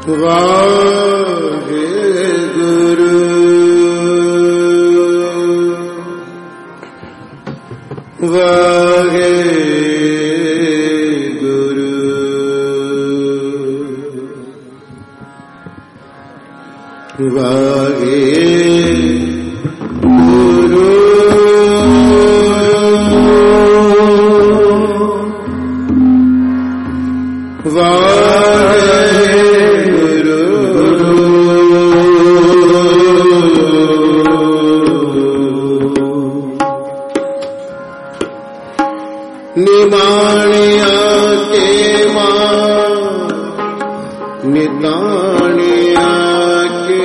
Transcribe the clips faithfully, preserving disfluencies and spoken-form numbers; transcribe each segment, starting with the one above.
वाहे गुरु वाहे गुरु वाहे गुरु वाहे निमाणिया के मां निताणिया के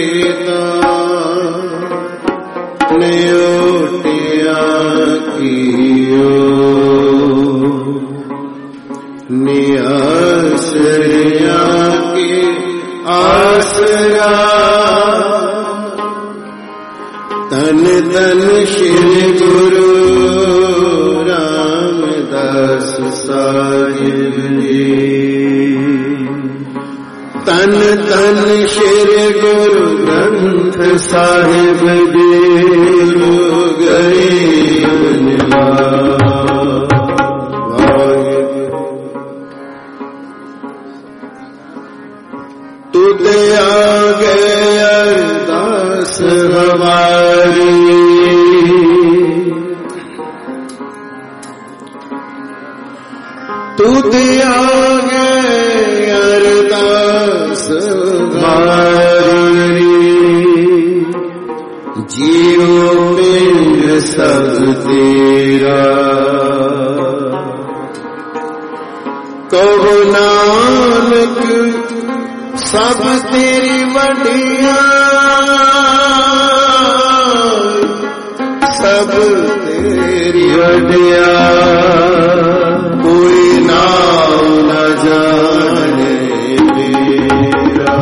न्योटिया कियो नियासरिया के आसरा तन तन श्री गुरु रामदास साहिब जी तन तन श्री गुरु ग्रंथ साहिब जी गए तुद आगे अरदास हमारी तुद आगे अरदास हमारी जीव पिंड सब तेरा कहो नानक सब तेरी वडिया सब तेरी वडिया कोई नाम न जाने मेरा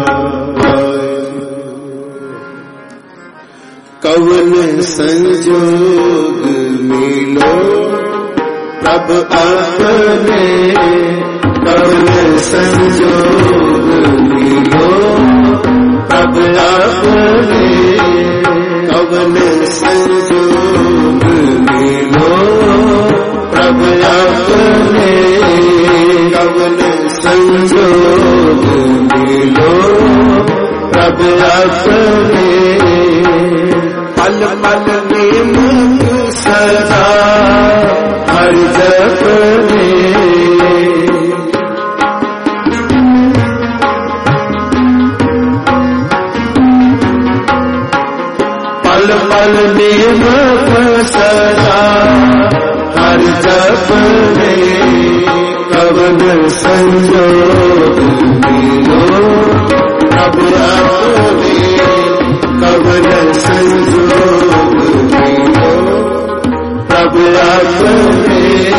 कवन संजोग मिलो प्रभ अपने कवन संजोग मिलो प्रभ अपने कवन संजोग मिलो प्रभ अपने कवन संजोग मिलो प्रभ अपने पल पल निमुख सदा हर जपने पल पल निमुख सदा हर जपने कवन संजोग मिलो प्रभ अपने कवन संजोग मिलो प्रभ अपने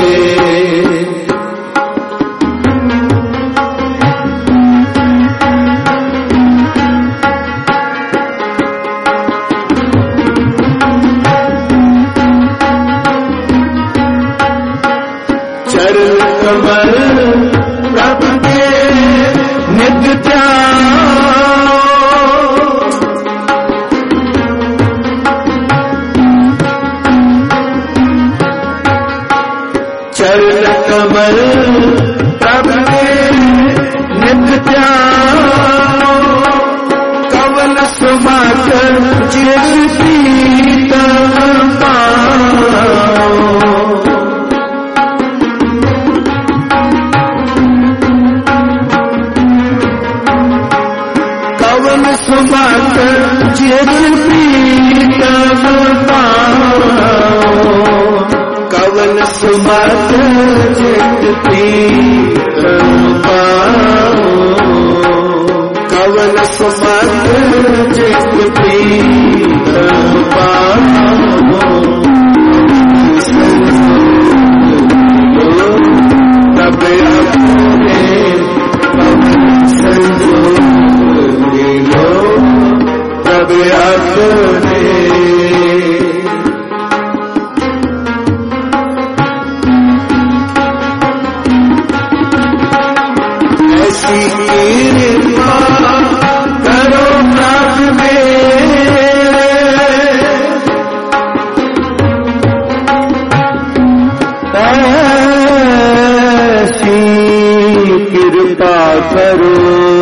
चरण कमल प्रभु के नित्य चरण कमल प्रभु के नित्य कवन सुमाकर चिर प्रीतम पाओ कवन सुमाकर चिर प्रीतम पाओ कवन सुमाकर चित प्रीतम पाओ कवन सुमाकर चित प्रीतम पाओ प्रभ अपने कवन संजोग मिलो प्रभ अपने ऐसी कृपा प्रभु मेरे ऐसी कृपा करो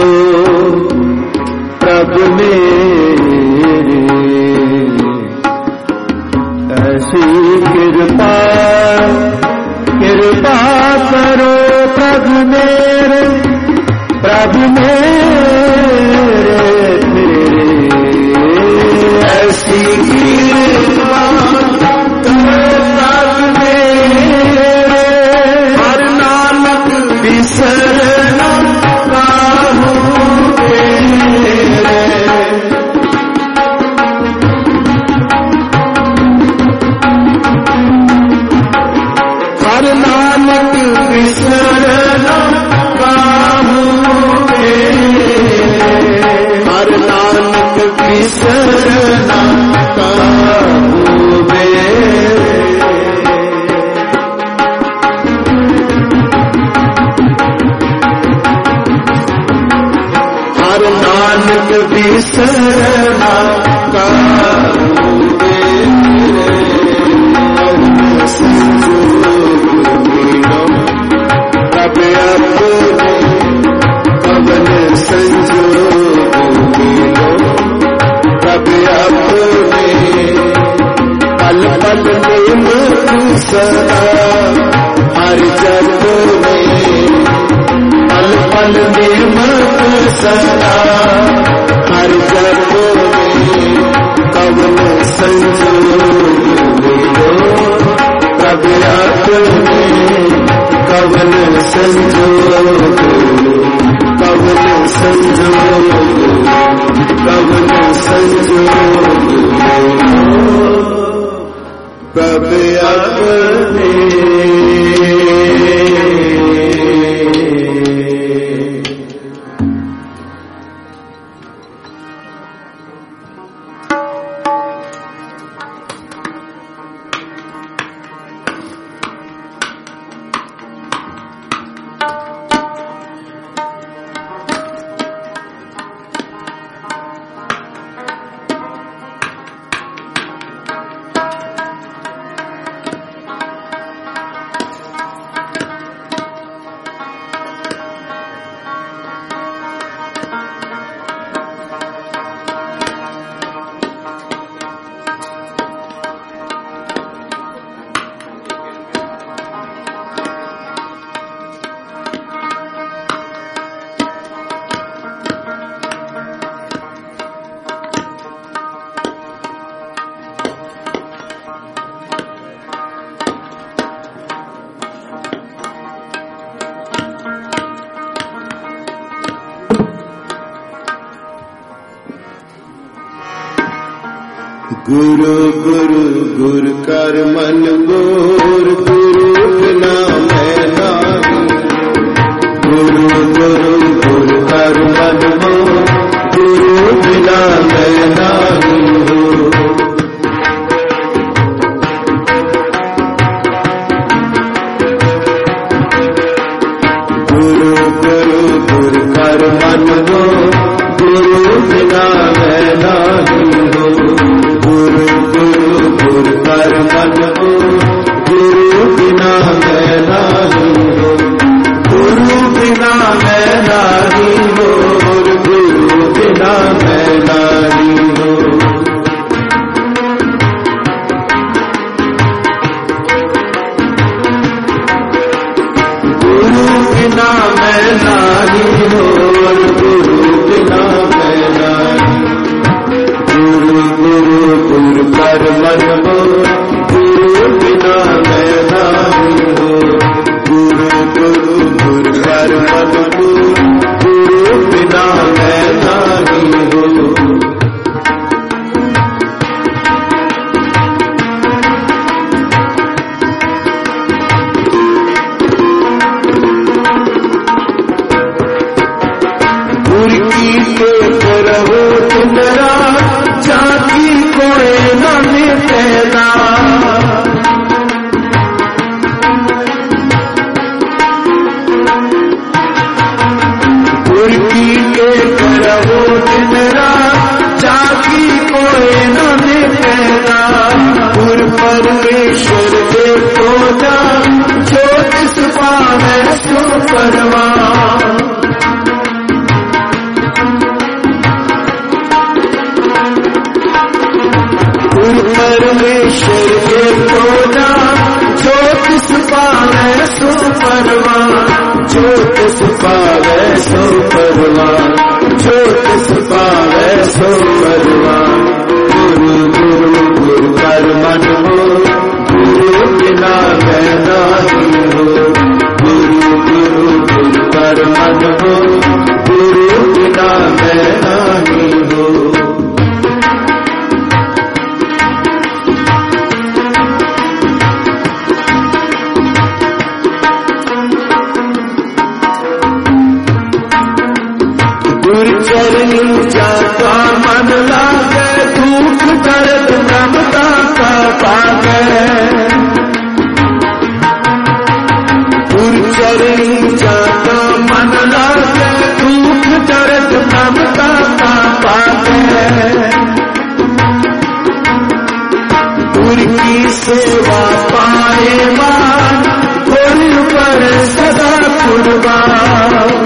प्रभु मेरे ऐसी कृपा कृपा करो प्रभु मेरे प्रभु मेरे ऐसी कृपा करो प्रभु मेरे हर नानक बिसरना काहू तेरे हर नानक बिसरना काहू तेरे हर नानक बिसरना काहू मेरे हर नानक बिसरना काहू मेरे प्रभु अपने पवन संजोग मिलो प्रभु अपने पल पल में सदा हर जग में पल पल में सदा हर जग में पवन संजोग मिलो प्रभु अपने पवन संजोग पवन संजोग पवन संजोग प्रभु अपने गुरु गुरु गुरु कर मन मोर गुरु बिना मैं नाही गुरु गुरु गुरु कर मन मोर गुरु बिना मैं नाही गुरु गुरु गुरु कर मन मोर गुरु बिना मैं नाही गुरु गुरु गुरु कर मन गुरु बिना मैं नाही गुरु बिना मैं नाही गुरु बिना मैं नाही गुरु बिना मैं नाही गुरु बिना मैं नाही गुरु गुरु गुरु कर मन गुरु बिना मैं नाही गुरु गुरु गुरु कर मन गुरु बिना मैं नाही गुरु की तो रहो तुमरा जाति कोई न मिटे परवान। गुरु परमेश्वर के खोजा ज्योत सुपावे सो परवान, ज्योत सुपावे सो परवान, ज्योत सुपावे सो परवान। गुरु गुरु गुरु कर मन हो, गुरु बिना मैं नहीं हो। गुरु गुरु गुरु कर मन हो, गुरु बिना मैं नहीं हो। चरनी जाता मन लागे, दुख दर्द ममता का पागे। चरनी जाता मन लागे, दुख दर्द ममता का पागे। गुरु की सेवा पाए मान, गुरु पर सदा कुर्बान।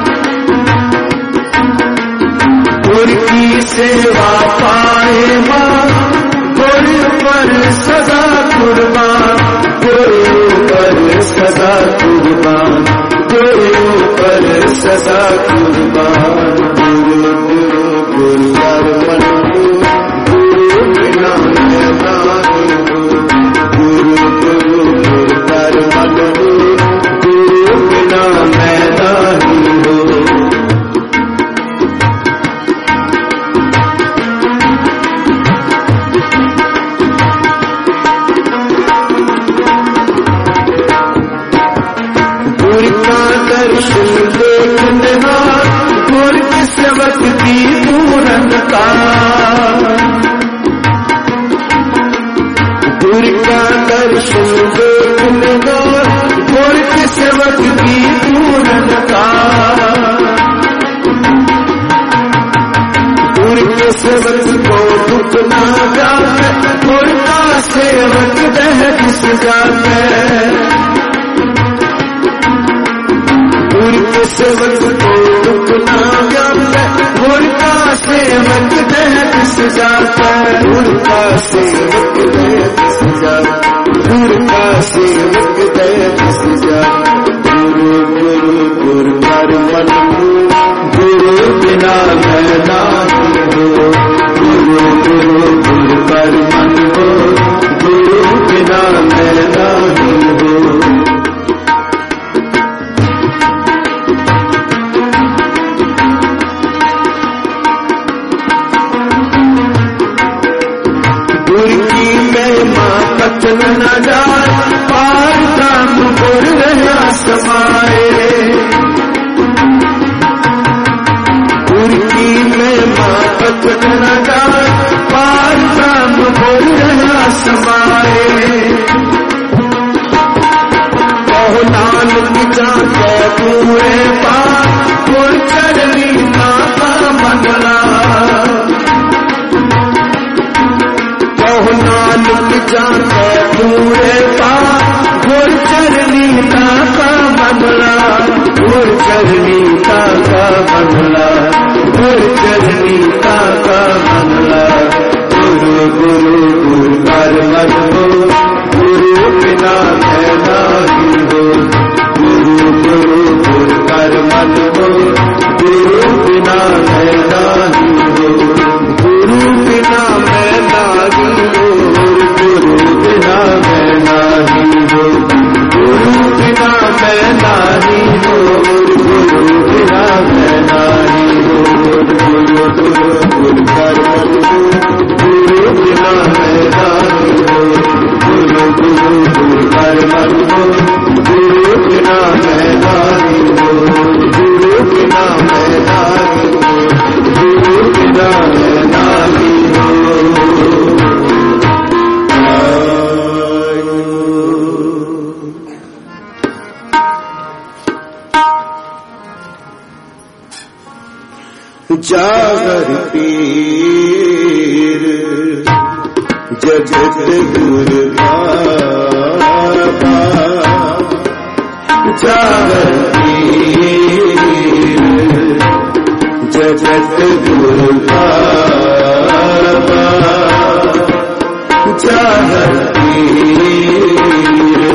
गुरु की सेवा पाए मां, गुरु पर सदा कुर्बान, गुरु पर सदा कुर्बान, गुरु पर सदा कुर्बान। गुरु गुरु गुरु कर मन हो, गुरु बिना मैं नहीं हो। गुरु गुरु गुरु कर मन हो, गुरु बिना मैं नहीं हो। दर्शन देखने गुरु के सेवक की पूर्णता। गुरु का दर्शन देखने गुरु के सेवक की पूर्णता। गुरु के सेवक को दुख ना जाए, गुरु का सेवक दह किस जाते। गुरु के सेवक को दुख ना जाता, गुरु का सेवक दह किस जाता। गुरु का सेवक दह किस जाता, गुरु का सेवक दह किस जाता। गुरु गुरु गुरु कर मन हो, गुरु बिना मैं नहीं हो। गुरु गुरु गुरु कर मन हो, गुरु बिना मैं नहीं हो। कथन न जाए, पार ब्रह्म गुरु रहा समाए। गुरु की महिमा कथन न जाए, पार ब्रह्म गुरु रहा समाए। कहो नानक जाके पूरे पार, गुरु चरनी नाथा मंगला। कहो नानक जाके पूरे पार, गुरु चरनी का मंगला। गुरु चरनी का मंगला, गुरु चरनी का मंगला। गुरु गुरु गुरु कर मन हो, गुरु बिना मैं नहीं हो। गुरु गुरु गुरु कर मन हो, गुरु बिना मैं नहीं हो। गुरु बिना मैं नहीं हो, गुरु बिना मैं नहीं हो। गुरु बिना मैं नहीं हो, गुरु बिना मैं नहीं हो। गुरु गुरु गुरु कर मन हो, गुरु बिना मैं नहीं हो। गुरु गुरु गुरु कर मन हो, गुरु बिना मैं नहीं हो। गुरु बिना मैं नहीं हो, गुरु बिना मैं नहीं हो। जागर पीर जगत गुरु बाबा, जागर जगत गुरु बाबा जागर पीर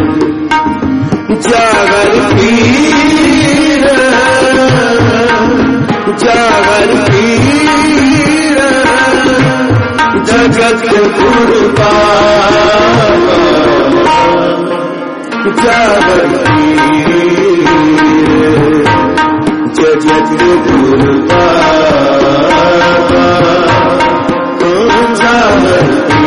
जागर पीर जागर पीर जगत गुरु बाबा जागर पीर जगत गुरु बाबा जागर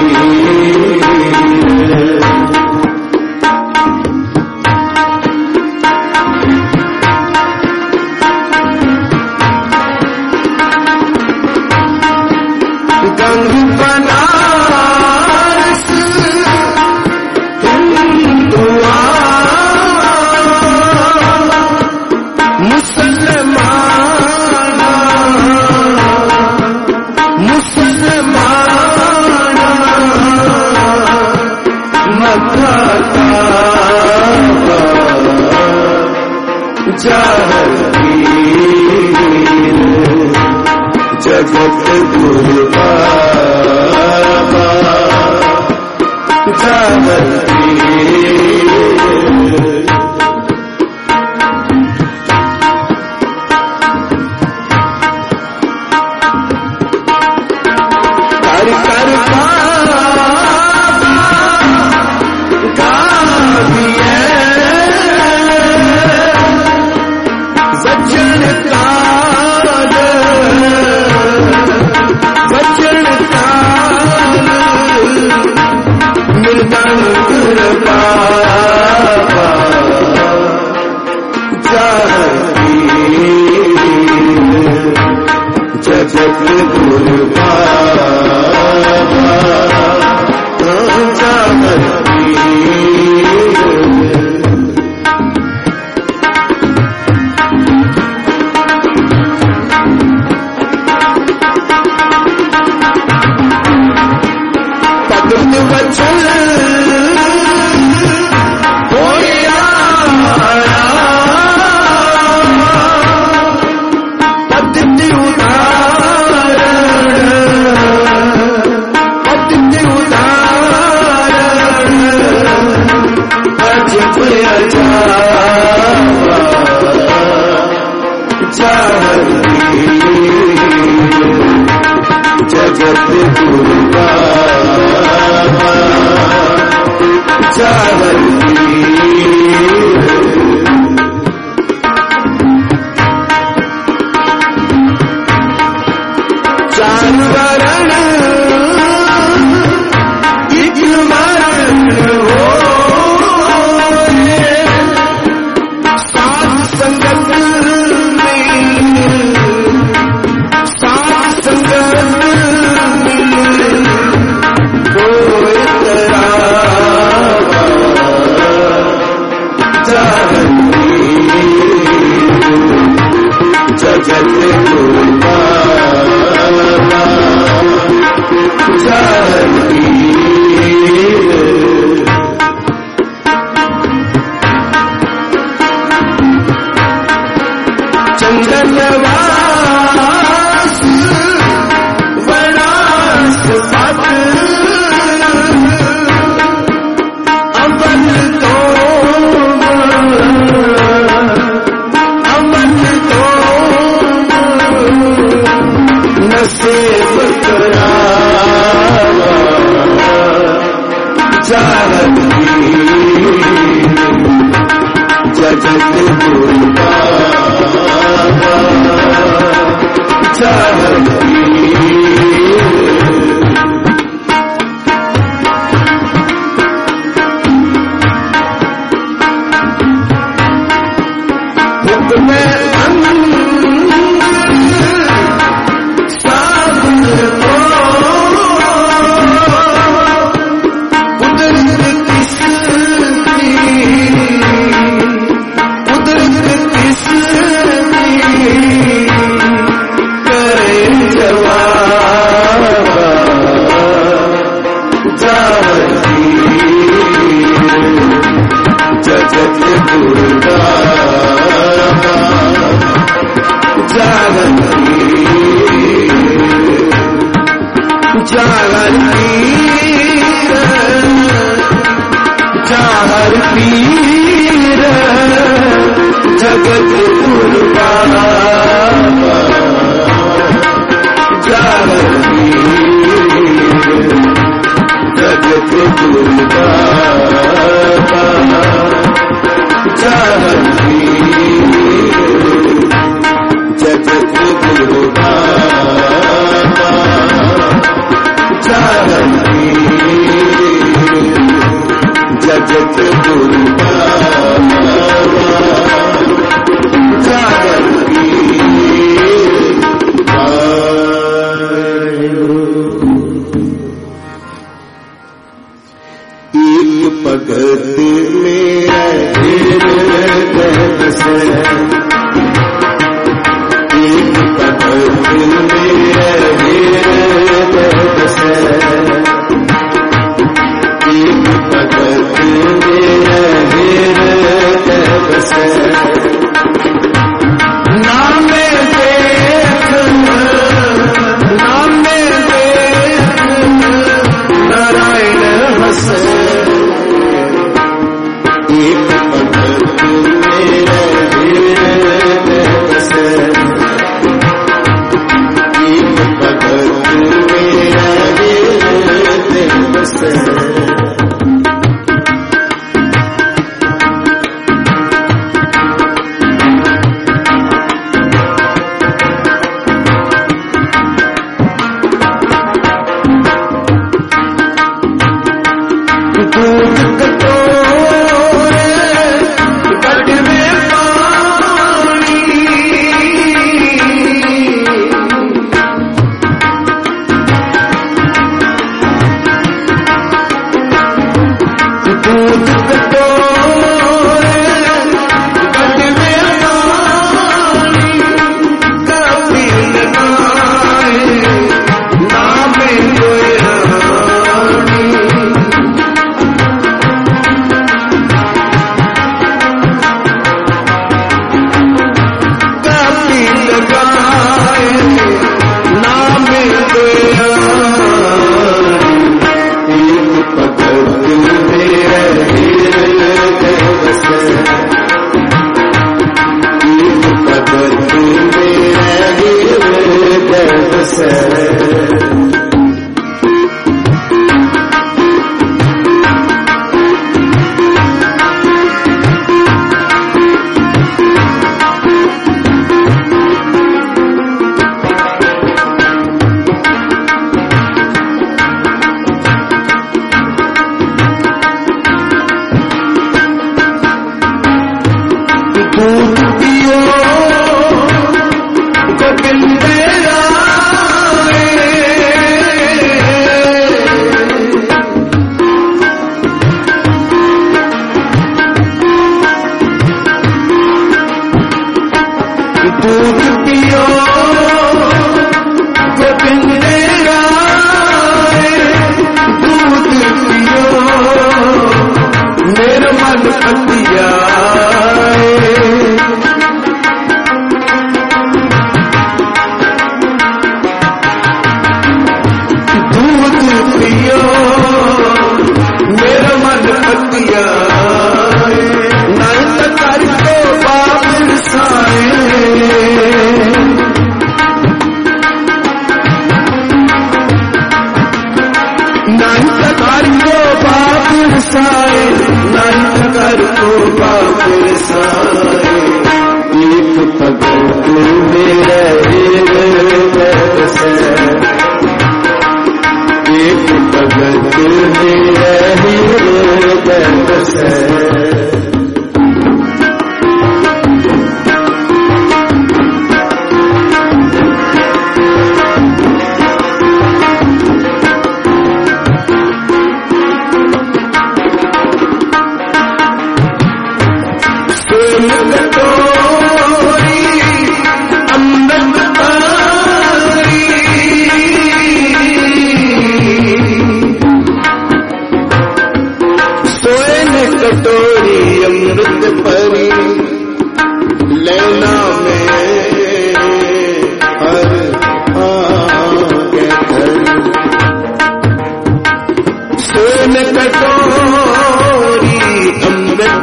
जगत गुरु बाबा जागर कर कर वचन काल वचन काल मृदंग बाबा जगत गुरु बाबा जागर वचन होया पतित उदाहरण पतित उदाहरण अजब अजाब जागर जगत गुरु बाबा जागर चार वरण एक मरण हो साथ संगत में साथ संगत जगत गुरु बाबा जागर चंदनवास वनास पद अमन तो अमन तो नसीब करावा जागर जगत गुरु बाबा जागर हुक्म जगत गुरु बाबा जाहर पीर जाहर पीर जगत गुरु बाबा जाहर पीर जगत गुरु बाबा जाहर पीर जगत गुरु बाबा जाहर पीर जगत गुरु बाबा जाहर पीर एक भगत मेरा बसे एक भगत मेरा बसे एक भगत मेरा बसे नाम देख नाम देख नारायण हसे एक भगत मेरा बसे एक भगत मेरा बसे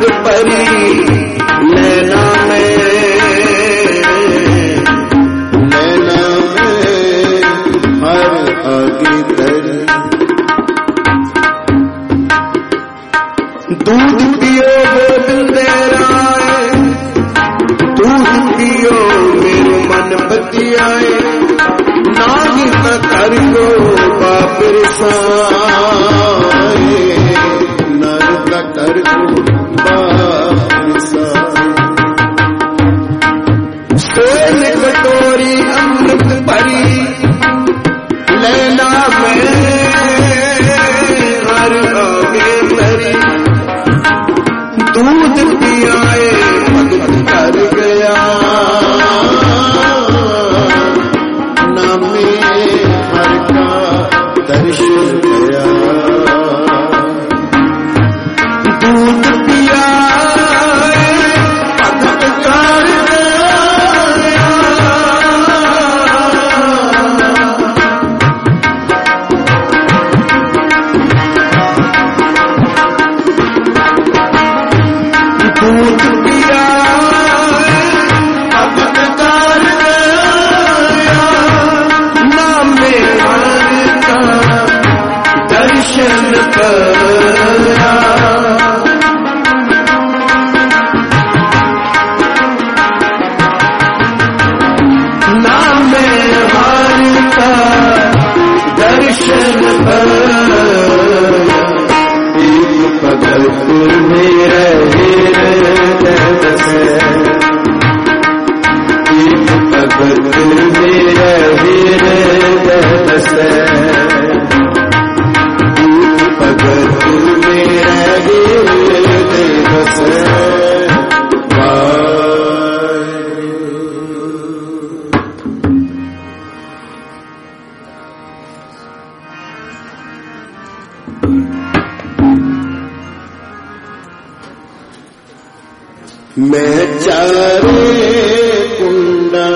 परी नैना में नैना में हर आगे तरी दूध पियो गोविंद राय दूध पियो मेरो मन बतियाए नागी न कर गो बापिर साए नर न कर गो बापिर साए सोन कटोरी अमृत भरी लैला में हर आगे तरी दूध पियाए भगत कर गया नामे हर का दर्शन गया दूध पियाए भगत कर गया दूध पियाए भगत कर गया नामे हर का दर्शन गया नामे हर का दर्शन गया पगलपुर में रहे बसे पगलपुर में रहे बसे पगलपुर में रहे बसे मैं चारे कुंडा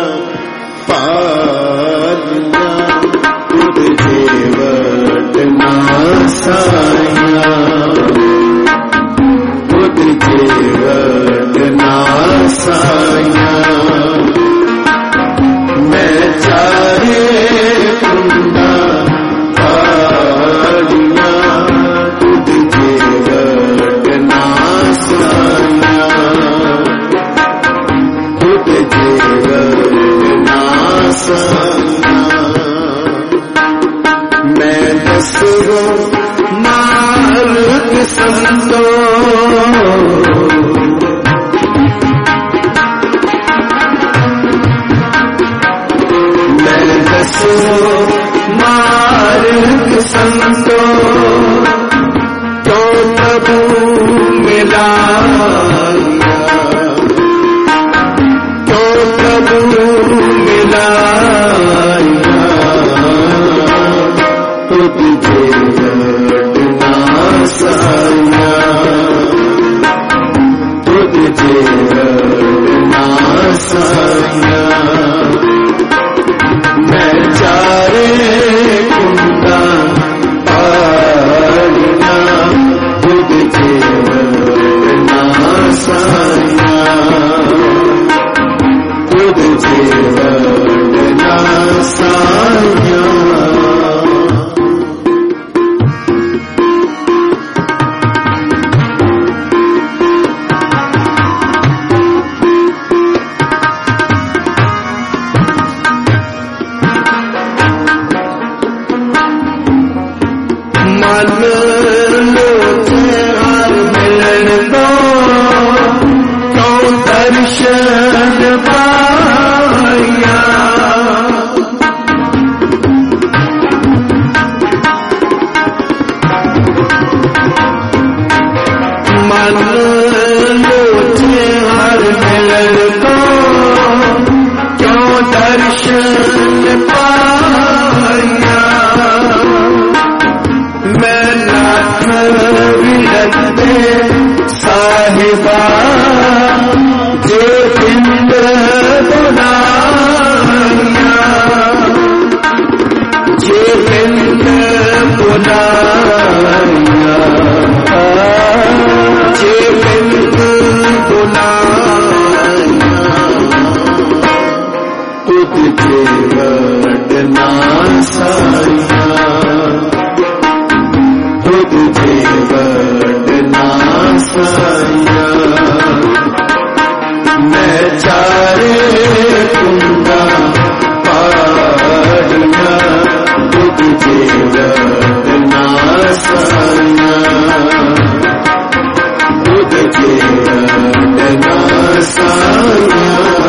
पालिया तुझे वटना साया तुझे वटना साया मैं चारे कुंडा पालिया तुझे वटना साया मैं दसरो मार्ग संतो मैं दसरो मार्ग संतो तो प्रभु मिला प्रभु मिलाया तुझे वटना साया तुझे वटना साया मैं चारे कुंडा पालिया तुझे वटना साया तुझे वटना साया मन लोचे हर मिलन दो क्यों दर्शन पाया मन लोचे हर मिलन दो क्यों दर्शन पाया मैं नाथ विरते साहिबा जे पिंड बुलाया जे पिंड बुलाया जे पिंड साया मैं चारे कुंडा पाड़ना तुझ जीवना साया तुझ जीवना साया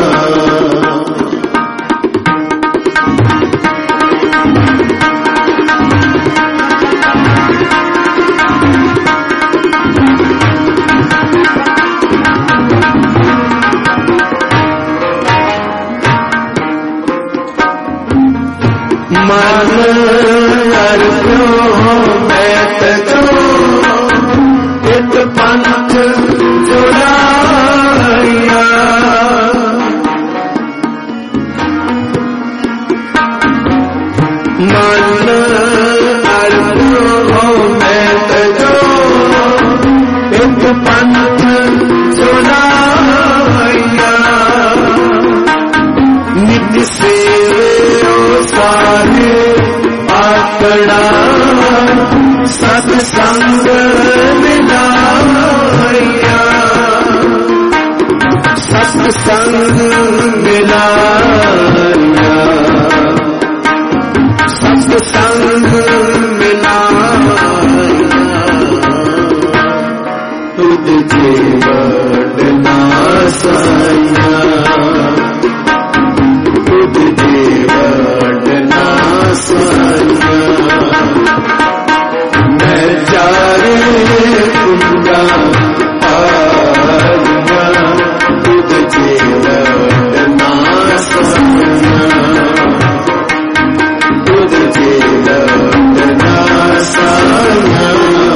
मन अर्जो मैं तजो एक पंथ जुड़ाया मन अर्जो मैं तजो एक पंथ जुड़ाया नित सेवे सारे आकड़ा सत्संग मिलाया सत्संग मिलाया सत्संग मिलाया तुझ जीवना साया तुझ जीवना साया मैं चारे कुंडा पाड़ना तुझ जीवना साया तुझ जीवना साया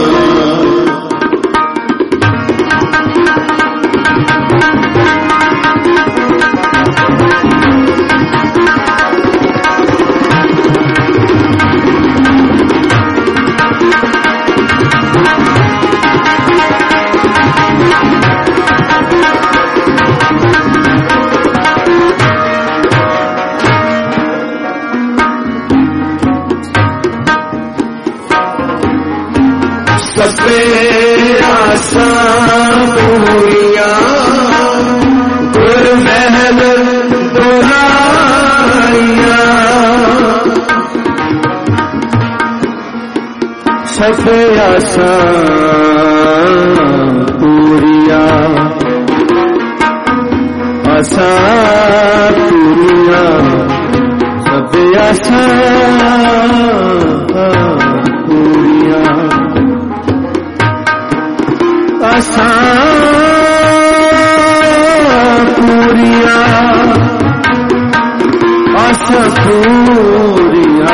सपेरा साबुरिया गुर महल दुराइया सपेरा साबुरिया आसा पुरिया सपेरा साबुरिया आसा पूरिया आसा पूरिया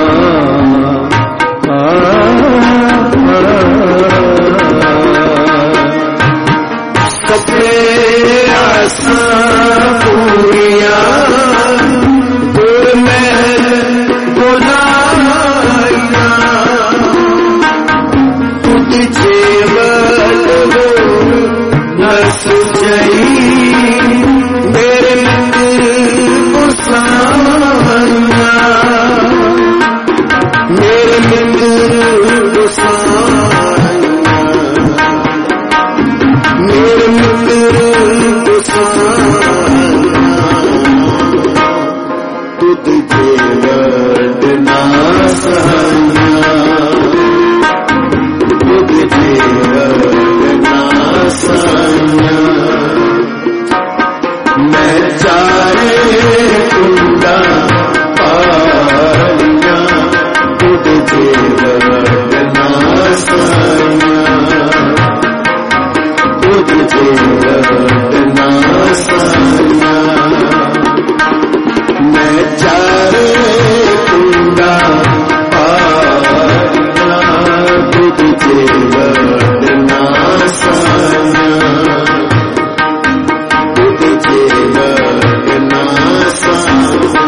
सपने आसा पूरिया दूर में बुलाया तुझ जीवन सुजई मेरे मंदिर को साया मेरे मंदिर को साया मेरे मंदिर को साया तुझ जीवना साया तुझ जीवना साया मैं चारे कुंडा पाड़ना तुझ जीवना साया तुझ जीवना साया मैं चारे कुंडा पाड़ना तुझ जीवना साया तुझ जीवना साया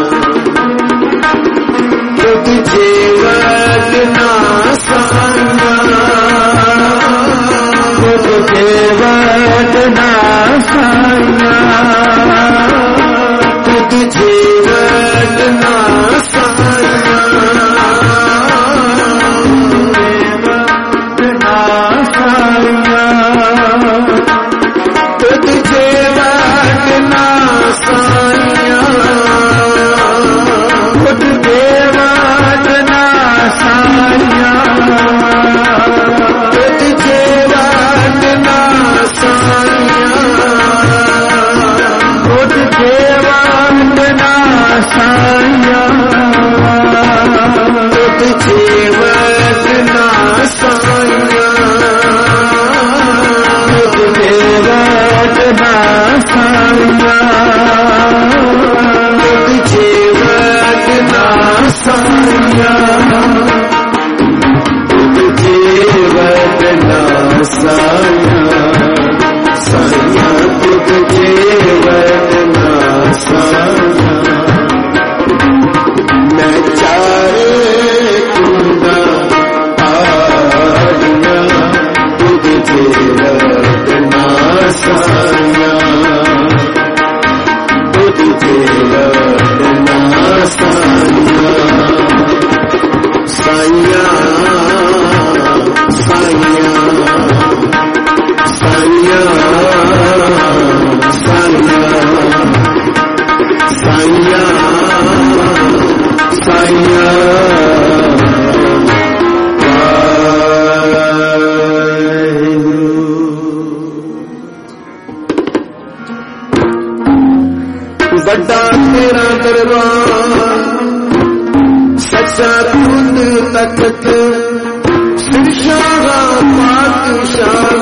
तुझ जीवना साया तुझ जीवना बड़ा तेरा दरबार सच्चा खुद तख्त सिरशाह पातशाह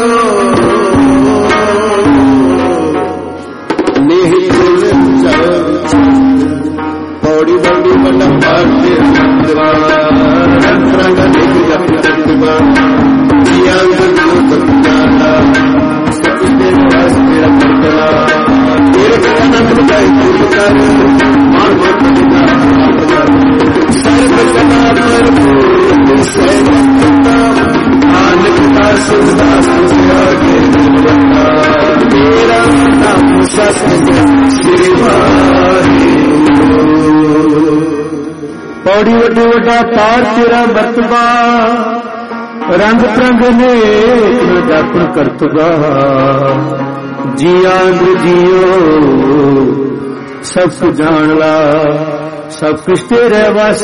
पौड़ी बड़ी बड़ा पौड़ी वड्डे वड्डा पार तेरा बरतबा रंग प्रंग ने डाकण करतबा जिया जियो सब कुछ जान ला सब कुछ तेरे बस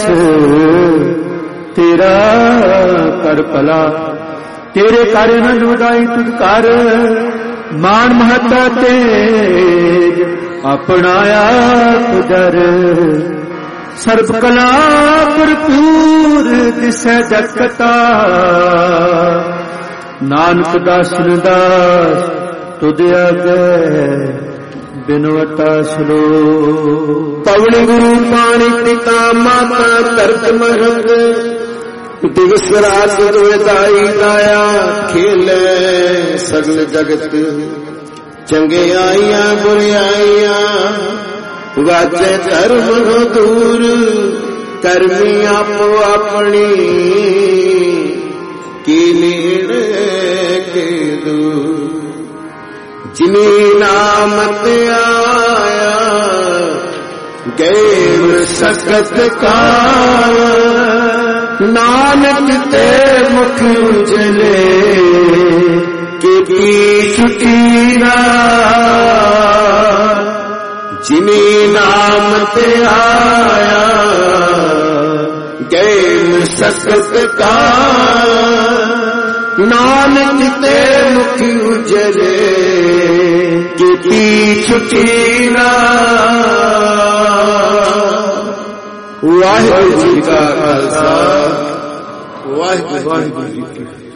तेरा कर भला तेरे कार्य न वधाई तुझ कर मान महता तेज अपनाया तुझर सर्व कला भरपूर दिसै जगता नानक दासन दास तुद अगे बिनवता सलो पवनी गुरु पाणी पिता माता धरत महंग दिवस रात दुदाई दाया खेले सगल जगत चंगे आइया बुरियाइया वाजे धर्म हो दूर कर्मी आपो अपनी की नीड़े के दूर जिनी नामत आया गैर सकत का नानक ते मुख उजले की छुटीरा जिनी नाम ते आया गैर सकत का नानक ते मुख उजले की छुटीरा वाहिगुरू जी का खालसा वाहिगुरू जी की